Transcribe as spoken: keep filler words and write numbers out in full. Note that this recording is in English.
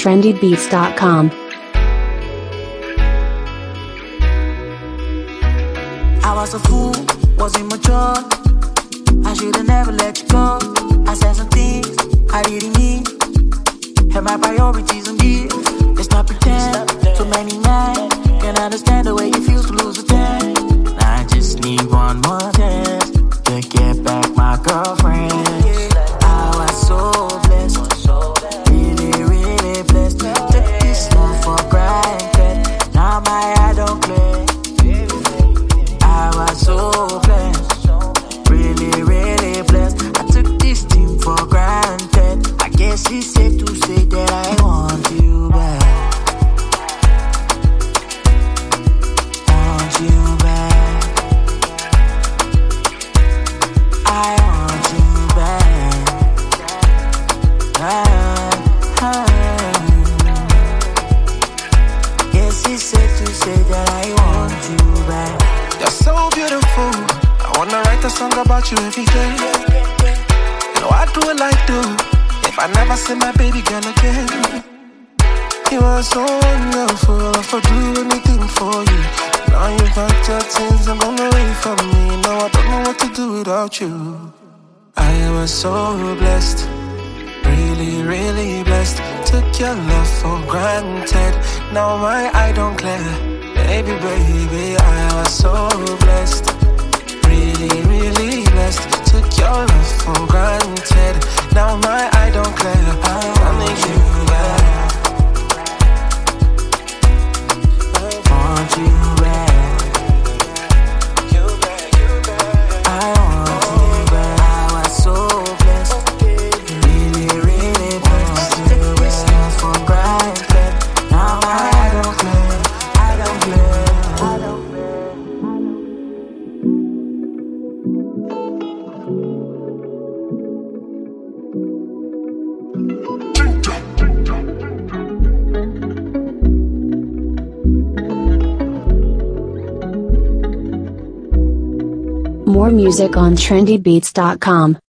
trendy beats dot com. I was a fool, was immature. I should've never let you go. I said some things I didn't mean. Had my priorities on gear. Let's not pretend. Too many men can understand the way it feels to lose a ten. I just need one more chance to get back my girlfriend. I was so blessed, really, really blessed. Took this love for granted. Now my eye don't play. I was so blessed, really, really blessed. I took this thing for granted. I guess it's safe to say that I want you back. Want you back. I want you back. Ah, ah. Guess it's safe to say that I want you back. You're so beautiful. I wanna write a song about you every day. And what will I do if I never see my baby girl again? You are so wonderful. I would do anything for you. Now you've got your things and gone away from me. Now I don't know what to do without you. I was so blessed, really, really blessed. Took your love for granted. Now my eye don't clear. Baby, baby, I was so blessed, really, really blessed. Took your love for granted. Now my eye don't clear. I need you back. I want you back. I want you back. I was so blessed, really, really blessed. Took this love for granted. Now my eye don't clear. I don't play. I don't play. More music on trendy beats dot com.